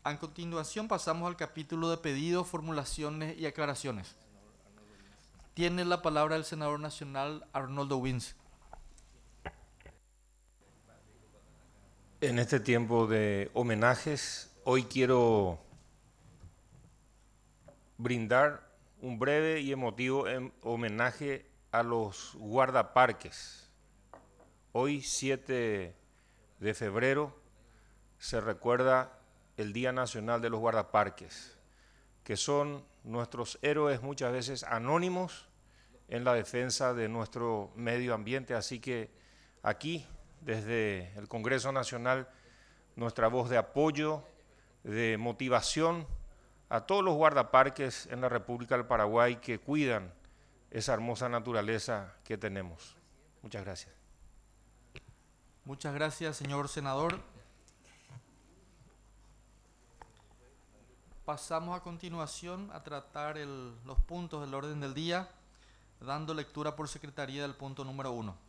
A continuación pasamos al capítulo de pedidos, formulaciones y aclaraciones. Tiene la palabra el senador nacional Arnoldo Wins. En este tiempo de homenajes, hoy quiero brindar un breve y emotivo homenaje a los guardaparques. Hoy, 7 de febrero, se recuerda el Día Nacional de los Guardaparques, que son nuestros héroes muchas veces anónimos en la defensa de nuestro medio ambiente. Así que aquí, desde el Congreso Nacional, nuestra voz de apoyo, de motivación a todos los guardaparques en la República del Paraguay que cuidan esa hermosa naturaleza que tenemos. Muchas gracias. Muchas gracias, señor senador. Pasamos a continuación a tratar los puntos del orden del día, dando lectura por secretaría del punto número 1.